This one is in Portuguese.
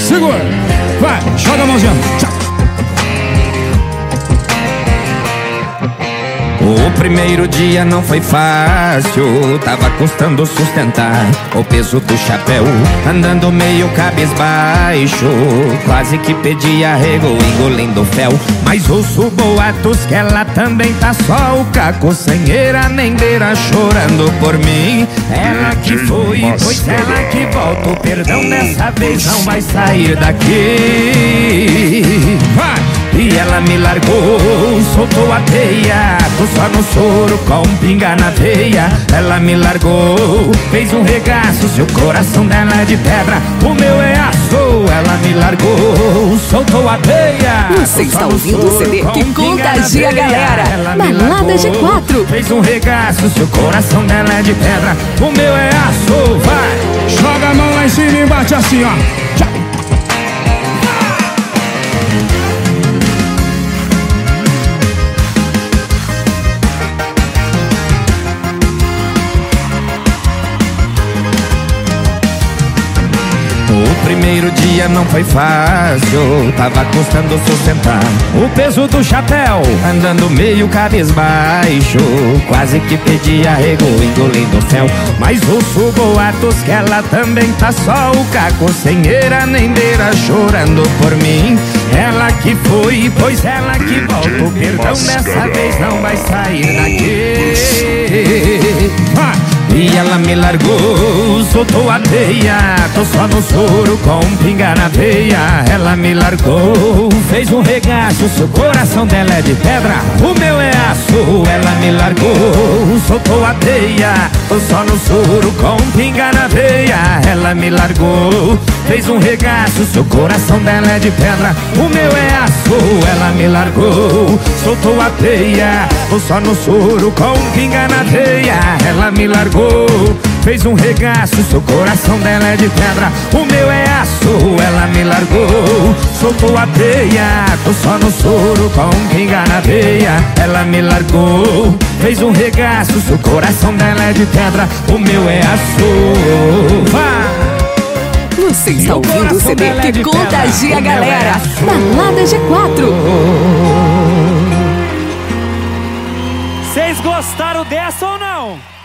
Segura. Vai, joga a mãozinha. Tchau. O primeiro dia não foi fácil, tava custando sustentar o peso do chapéu, andando meio cabisbaixo, quase que pedi arrego, engolindo fel. Mas ouço boatos que ela também tá só o caco, sem eira nem beira, chorando por mim. Ela que foi, pois ela que volta, o perdão dessa vez não vai sair daqui. Vai! E ela me largou, soltou a teia, tô só no soro com pinga na veia. Ela me largou, fez um regaço, seu coração dela é de pedra, o meu é aço. Ela me largou, soltou a teia. Você está ouvindo o CD que contagia a galera. Balada G4. Fez um regaço, seu coração dela é de pedra, o meu é aço. Vai! Joga a mão lá em cima e bate assim, ó. Tchau. O primeiro dia não foi fácil, tava custando sustentar o peso do chapéu, andando meio cabisbaixo, quase que pedi arrego, engolindo fel. Mas ouço boatos que ela também tá só o caco, sem eira nem beira, chorando por mim. Ela que foi, pois ela que volta, o perdão dessa vez não vai sair daqui. E ela me largou, soltou a teia, tô só no soro com pinga na veia. Ela me largou, fez um regaço, seu coração dela é de pedra, o meu é aço. Ela me largou, soltou a teia, tô só no soro com pinga na veia. Ela me largou, fez um regaço, seu coração dela é de pedra, o meu é aço. Ela me largou, soltou a teia, tô só no soro com pinga na veia. Ela me largou, fez um regaço, seu coração dela é de pedra, o meu é aço. Ela me largou, soltou a teia, tô só no soro com pinga na veia. Ela me largou, fez um regaço, seu coração dela é de pedra, o meu é aço. Vai! Você está ouvindo o CD que contagia a galera. Balada G4. Vocês gostaram dessa ou não?